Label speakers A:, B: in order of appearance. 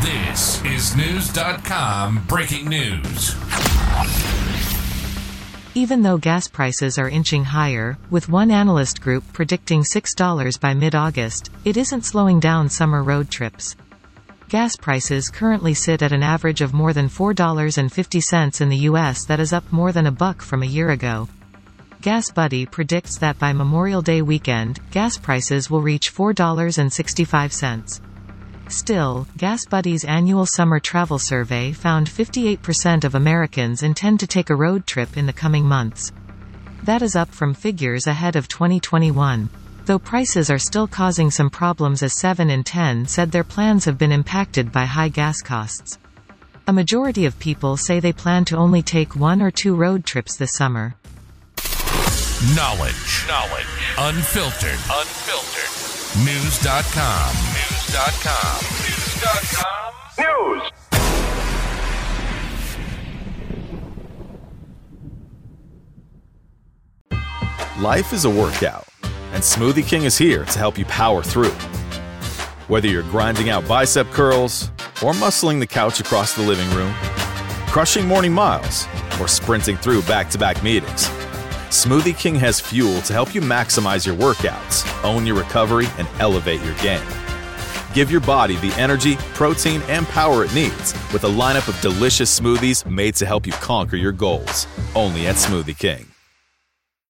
A: This is News.com breaking news.
B: Even though gas prices are inching higher, with one analyst group predicting $6 by mid-August, it isn't slowing down summer road trips. Gas prices currently sit at an average of more than $4.50 in the U.S. That is up more than $1 from a year ago. Gas Buddy predicts that by Memorial Day weekend, gas prices will reach $4.65. Still, Gas Buddy's annual summer travel survey found 58% of Americans intend to take a road trip in the coming months. That is up from figures ahead of 2021. Though prices are still causing some problems, as 7 in 10 said their plans have been impacted by high gas costs. A majority of people say they plan to only take 1 or 2 road trips this summer.
A: Knowledge. Unfiltered. News.com. News.
C: Life is a workout, and Smoothie King is here to help you power through. Whether you're grinding out bicep curls, or muscling the couch across the living room, crushing morning miles, or sprinting through back-to-back meetings, Smoothie King has fuel to help you maximize your workouts, own your recovery, and elevate your game. Give your body the energy, protein, and power it needs with a lineup of delicious smoothies made to help you conquer your goals. Only at Smoothie King.